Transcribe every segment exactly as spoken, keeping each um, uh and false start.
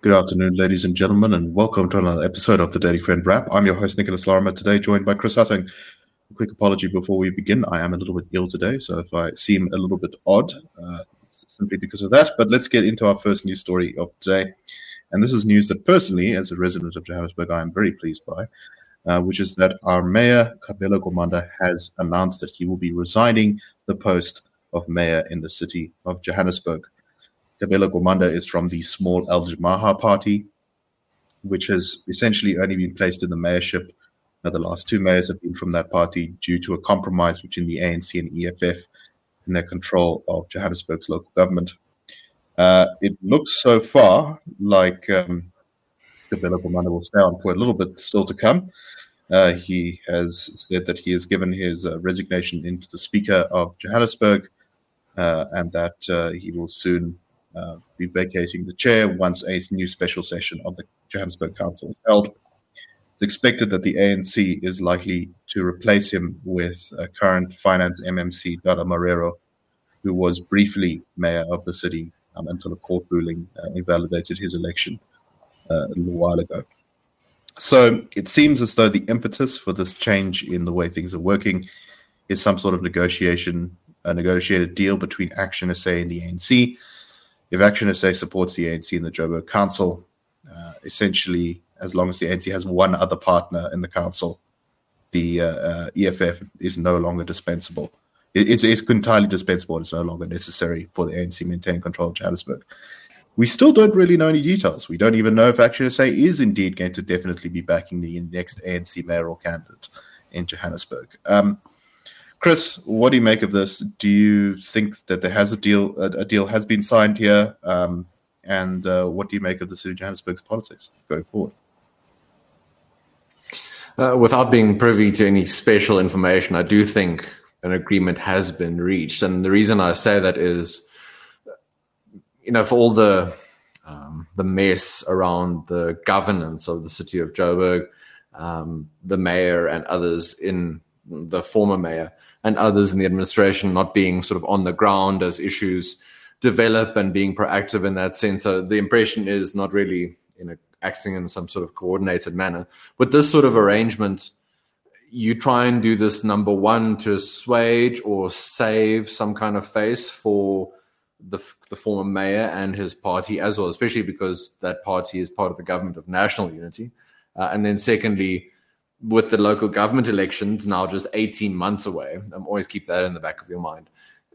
Good afternoon, ladies and gentlemen, and welcome to another episode of the Daily Friend Wrap. I'm your host, Nicholas Lorimer, today joined by Chris Hutting. A quick apology before we begin. I am a little bit ill today, so if I seem a little bit odd, uh, it's simply because of that. But let's get into our first news story of today. And this is news that personally, as a resident of Johannesburg, I am very pleased by, uh, which is that our mayor, Kabelo Gomanda, has announced that he will be resigning the post of mayor in the city of Johannesburg. Kabelo Gomanda is from the small Al Jamaah party, which has essentially only been placed in the mayorship. Now, the last two mayors have been from that party due to a compromise between the A N C and E F F in their control of Johannesburg's local government. Uh, it looks so far like um, Kabelo Gomanda will stay on for a little bit still to come. Uh, he has said that he has given his uh, resignation in to the Speaker of Johannesburg uh, and that uh, he will soon Uh, be vacating the chair once a new special session of the Johannesburg Council is held. It's expected that the A N C is likely to replace him with uh, current finance M M C Dada Marero, who was briefly mayor of the city um, until a court ruling uh, invalidated his election uh, a little while ago. So it seems as though the impetus for this change in the way things are working is some sort of negotiation, a negotiated deal between Action S A and the A N C. If Action S A supports the A N C in the Joburg Council, uh, essentially, as long as the A N C has one other partner in the council, the uh, uh, E F F is no longer dispensable. It, it's, it's entirely dispensable. It's no longer necessary for the A N C maintaining control of Johannesburg. We still don't really know any details. We don't even know if Action S A is indeed going to definitely be backing the next A N C mayoral candidate in Johannesburg. Um, Chris, what do you make of this? Do you think that there has a deal, a, a deal has been signed here? Um, and uh, what do you make of the city of Johannesburg's politics going forward? Uh, without being privy to any special information, I do think an agreement has been reached. And the reason I say that is, you know, for all the um, the mess around the governance of the city of Joburg, um, the mayor and others in the former mayor, and others in the administration not being sort of on the ground as issues develop and being proactive in that sense. So the impression is not really, you know, acting in some sort of coordinated manner. With this sort of arrangement, you try and do this, number one, to assuage or save some kind of face for the, the former mayor and his party as well, especially because that party is part of the government of national unity. Uh, and then secondly, with the local government elections now just eighteen months away, um, always keep that in the back of your mind.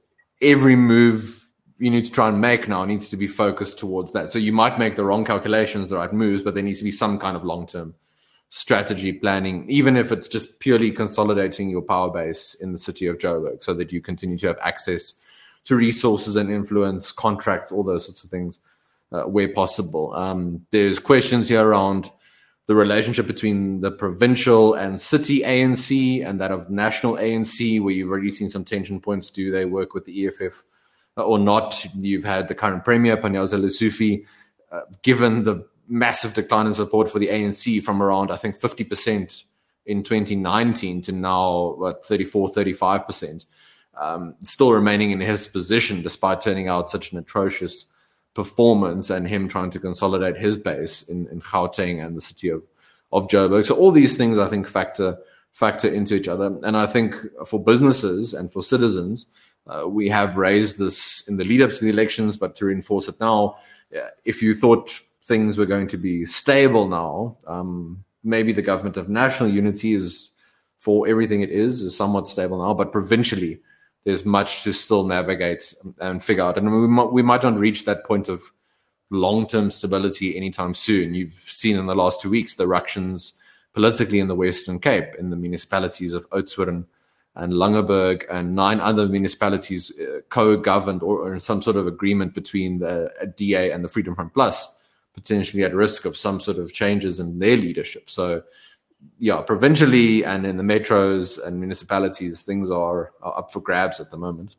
Every move you need to try and make now needs to be focused towards that. So you might make the wrong calculations, the right moves, but there needs to be some kind of long-term strategy planning, even if it's just purely consolidating your power base in the city of Joburg so that you continue to have access to resources and influence, contracts, all those sorts of things uh, where possible. Um, there's questions here around the relationship between the provincial and city A N C and that of national A N C, where you've already seen some tension points. Do they work with the E F F or not? You've had the current premier, Panyaza Lesufi, uh, given the massive decline in support for the A N C from around, I think, fifty percent in twenty nineteen to now, what, thirty-four, thirty-five percent, um, still remaining in his position despite turning out such an atrocious performance and him trying to consolidate his base in, in Gauteng and the city of, of Joburg. So all these things, I think, factor factor into each other. And I think for businesses and for citizens, uh, we have raised this in the lead up to the elections, but to reinforce it now, if you thought things were going to be stable now, um, maybe the government of national unity is, for everything it is, is somewhat stable now, but provincially, there's much to still navigate and figure out. And we might, we might not reach that point of long-term stability anytime soon. You've seen in the last two weeks the ructions politically in the Western Cape, in the municipalities of Oudtshoorn and Langeberg, and nine other municipalities uh, co-governed or, or in some sort of agreement between the D A and the Freedom Front Plus, potentially at risk of some sort of changes in their leadership. So yeah, provincially and in the metros and municipalities, things are, are up for grabs at the moment.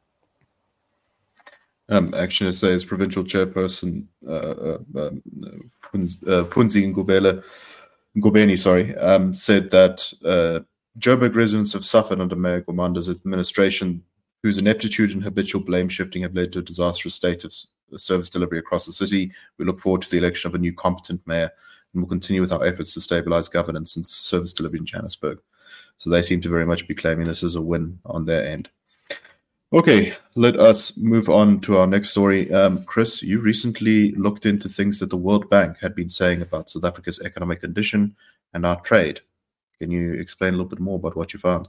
Um, Action S A's provincial chairperson, uh, uh, uh, Punzi Ngubele, Ngobeni, sorry, um, said that uh, Joburg residents have suffered under Mayor Gomanda's administration, whose ineptitude and habitual blame shifting have led to a disastrous state of service delivery across the city. We look forward to the election of a new competent mayor, and we'll continue with our efforts to stabilize governance and service delivery in Johannesburg. So they seem to very much be claiming this as a win on their end. Okay, let us move on to our next story. Um, Chris, you recently looked into things that the World Bank had been saying about South Africa's economic condition and our trade. Can you explain a little bit more about what you found?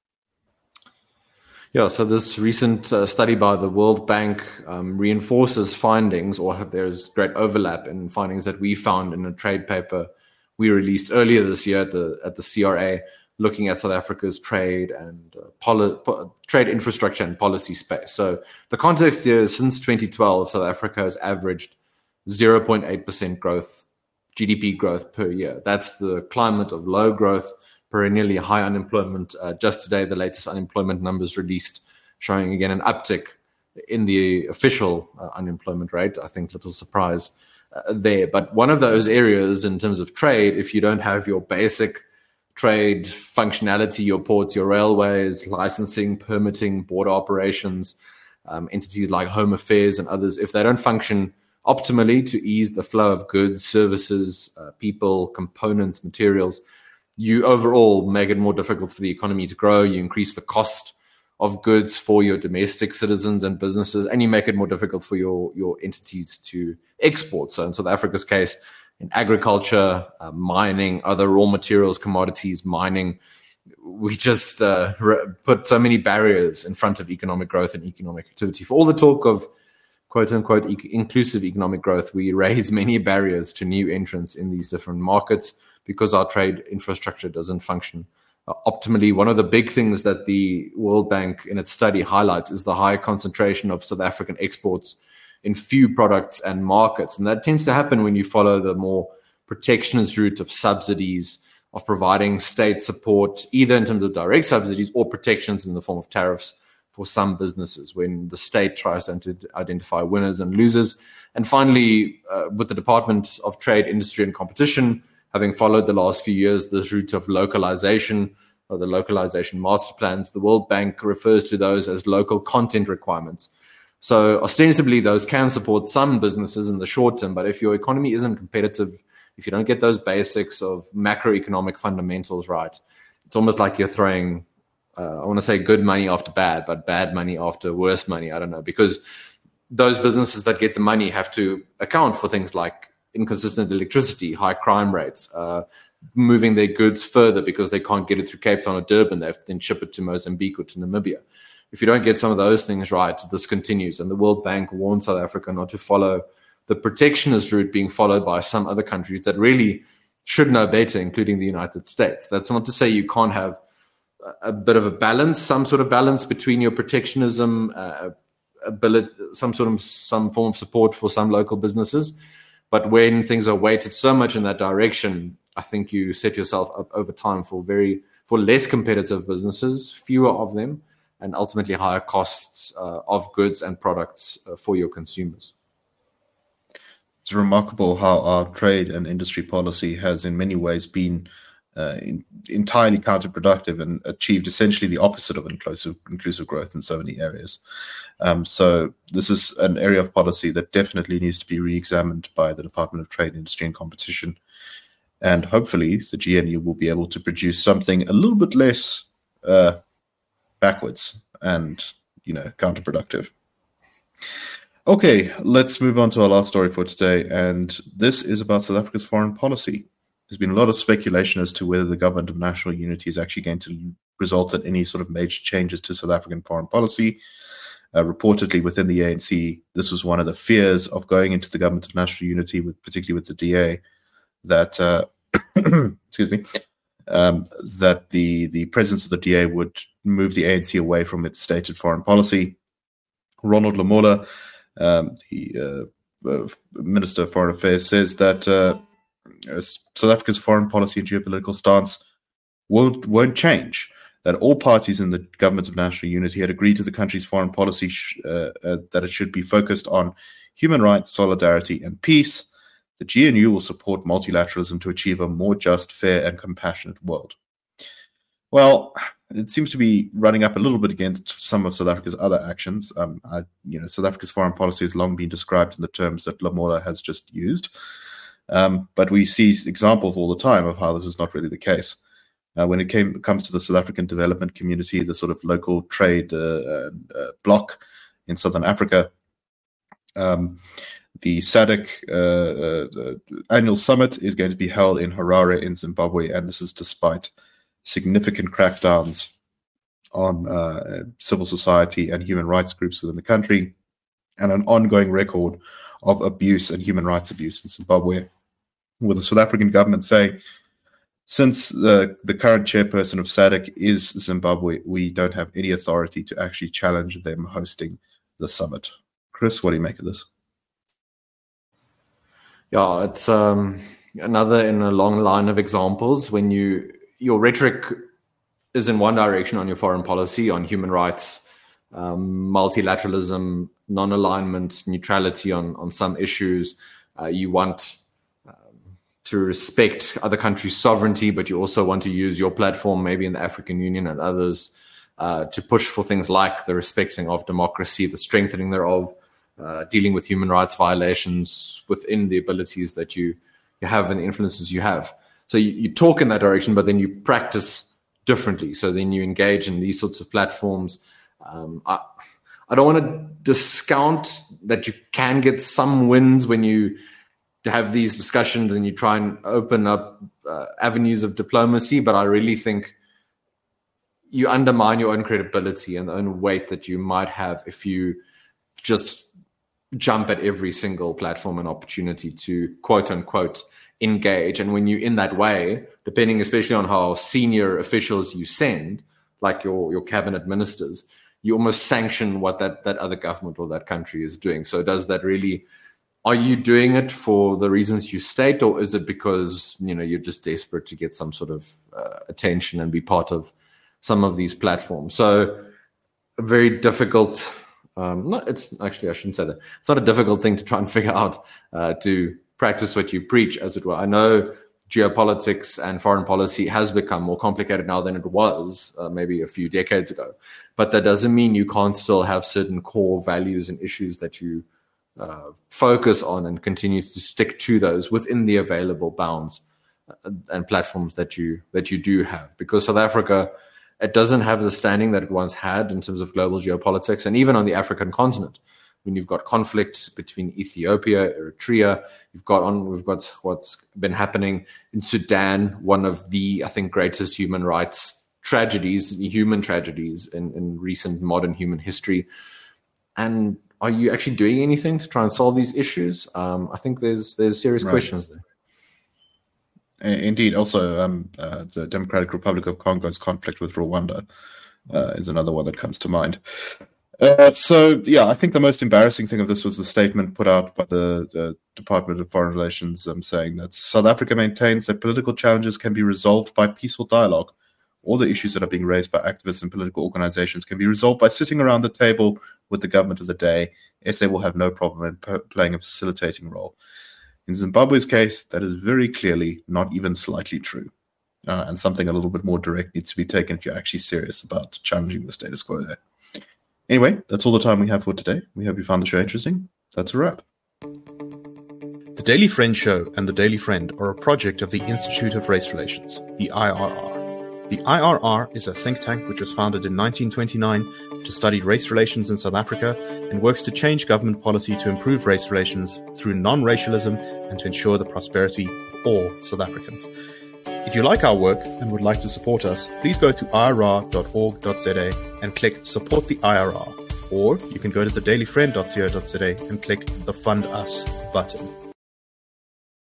Yeah, so this recent uh, study by the World Bank um, reinforces findings, or there's great overlap in findings that we found in a trade paper we released earlier this year at the at the C R A, looking at South Africa's trade and uh, poli- po- trade infrastructure and policy space. So the context here is since twenty twelve, South Africa has averaged zero point eight percent growth, G D P growth per year. That's the climate of low growth, perennially high unemployment. Uh, just today, the latest unemployment numbers released showing again an uptick in the official uh, unemployment rate. I think little surprise uh, there. But one of those areas in terms of trade, if you don't have your basic trade functionality, your ports, your railways, licensing, permitting, border operations, um, entities like Home Affairs and others, if they don't function optimally to ease the flow of goods, services, uh, people, components, materials, you overall make it more difficult for the economy to grow. You increase the cost of goods for your domestic citizens and businesses, and you make it more difficult for your, your entities to export. So in South Africa's case, in agriculture, uh, mining, other raw materials, commodities, mining, we just uh, re- put so many barriers in front of economic growth and economic activity. For all the talk of quote-unquote e- inclusive economic growth, we raise many barriers to new entrants in these different markets because our trade infrastructure doesn't function uh, optimally. One of the big things that the World Bank in its study highlights is the high concentration of South African exports in few products and markets. And that tends to happen when you follow the more protectionist route of subsidies, of providing state support, either in terms of direct subsidies or protections in the form of tariffs for some businesses, when the state tries to identify winners and losers. And finally, uh, with the Department of Trade, Industry and Competition, having followed the last few years this route of localization, or the localization master plans, the World Bank refers to those as local content requirements. So ostensibly, those can support some businesses in the short term, but if your economy isn't competitive, if you don't get those basics of macroeconomic fundamentals right, it's almost like you're throwing, uh, I want to say good money after bad, but bad money after worse money. I don't know, because those businesses that get the money have to account for things like inconsistent electricity, high crime rates, uh, moving their goods further because they can't get it through Cape Town or Durban. They have to then ship it to Mozambique or to Namibia. If you don't get some of those things right, this continues. And the World Bank warns South Africa not to follow the protectionist route being followed by some other countries that really should know better, including the United States. That's not to say you can't have a bit of a balance, some sort of balance between your protectionism, uh, ability, some sort of some form of support for some local businesses. But when things are weighted so much in that direction, I think you set yourself up over time for very for less competitive businesses, fewer of them, and ultimately higher costs uh, of goods and products uh, for your consumers. It's remarkable how our trade and industry policy has in many ways been uh, in, entirely counterproductive and achieved essentially the opposite of inclusive, inclusive growth in so many areas. Um, so this is an area of policy that definitely needs to be re-examined by the Department of Trade, Industry and Competition. And hopefully the G N U will be able to produce something a little bit less uh, backwards and, you know, counterproductive. Okay, let's move on to our last story for today, and this is about South Africa's foreign policy. There's been a lot of speculation as to whether the government of national unity is actually going to result in any sort of major changes to South African foreign policy. Uh, reportedly, within the A N C, this was one of the fears of going into the government of national unity, with particularly with the D A, that uh, excuse me, um, that the the presence of the D A would move the A N C away from its stated foreign policy. Ronald Lamola, um, the uh, uh, Minister of Foreign Affairs, says that uh, South Africa's foreign policy and geopolitical stance won't won't change. That all parties in the government of national unity had agreed to the country's foreign policy sh- uh, uh, that it should be focused on human rights, solidarity, and peace. The G N U will support multilateralism to achieve a more just, fair, and compassionate world. Well, it seems to be running up a little bit against some of South Africa's other actions. Um, I, you know, South Africa's foreign policy has long been described in the terms that Lamola has just used. Um, but we see examples all the time of how this is not really the case. Uh, when it came, comes to the South African development community, the sort of local trade uh, uh, bloc in Southern Africa, um, the S A D C uh, uh, annual summit is going to be held in Harare in Zimbabwe, and this is despite significant crackdowns on uh, civil society and human rights groups within the country, and an ongoing record of abuse and human rights abuse in Zimbabwe, with the South African government saying, since the, the current chairperson of S A D C is Zimbabwe, we don't have any authority to actually challenge them hosting the summit. Chris, what do you make of this? Yeah, it's um, another in a long line of examples when you your rhetoric is in one direction on your foreign policy, on human rights, um, multilateralism, non-alignment, neutrality on, on some issues. Uh, you want um, to respect other countries' sovereignty, but you also want to use your platform, maybe in the African Union and others, uh, to push for things like the respecting of democracy, the strengthening thereof, uh, dealing with human rights violations within the abilities that you, you have and the influences you have. So you, you talk in that direction, but then you practice differently. So then you engage in these sorts of platforms. Um, I, I don't want to discount that you can get some wins when you have these discussions and you try and open up uh, avenues of diplomacy, but I really think you undermine your own credibility and the own weight that you might have if you just jump at every single platform and opportunity to quote unquote engage. And when you're in that way, depending especially on how senior officials you send, like your, your cabinet ministers, you almost sanction what that, that other government or that country is doing. So does that really, are you doing it for the reasons you state, or is it because, you know, you're just desperate to get some sort of uh, attention and be part of some of these platforms? So a very difficult, um, not, it's actually, I shouldn't say that. It's not a difficult thing to try and figure out, uh, to practice what you preach, as it were. I know geopolitics and foreign policy has become more complicated now than it was uh, maybe a few decades ago. But that doesn't mean you can't still have certain core values and issues that you uh, focus on and continue to stick to those within the available bounds and platforms that you that you do have. Because South Africa, it doesn't have the standing that it once had in terms of global geopolitics, and even on the African continent. When you've got conflicts between Ethiopia, Eritrea, you've got on, we've got what's been happening in Sudan, one of the, I think, greatest human rights tragedies, human tragedies in, in recent modern human history. And are you actually doing anything to try and solve these issues? Um, I think there's there's serious right. questions there. Indeed. Also, um, uh, the Democratic Republic of Congo's conflict with Rwanda uh, is another one that comes to mind. Uh, so, yeah, I think the most embarrassing thing of this was the statement put out by the, the Department of Foreign Relations um, saying that South Africa maintains that political challenges can be resolved by peaceful dialogue. All the issues that are being raised by activists and political organizations can be resolved by sitting around the table with the government of the day. S A will have no problem in p- playing a facilitating role. In Zimbabwe's case, that is very clearly not even slightly true. Uh, and something a little bit more direct needs to be taken if you're actually serious about challenging the status quo there. Anyway, that's all the time we have for today. We hope you found the show interesting. That's a wrap. The Daily Friend Show and The Daily Friend are a project of the Institute of Race Relations, the I R R. The I R R is a think tank which was founded in nineteen twenty-nine to study race relations in South Africa and works to change government policy to improve race relations through non-racialism and to ensure the prosperity of all South Africans. If you like our work and would like to support us, please go to I R R dot org dot Z A and click Support the I R R. Or you can go to the daily friend dot co dot Z A and click the Fund Us button.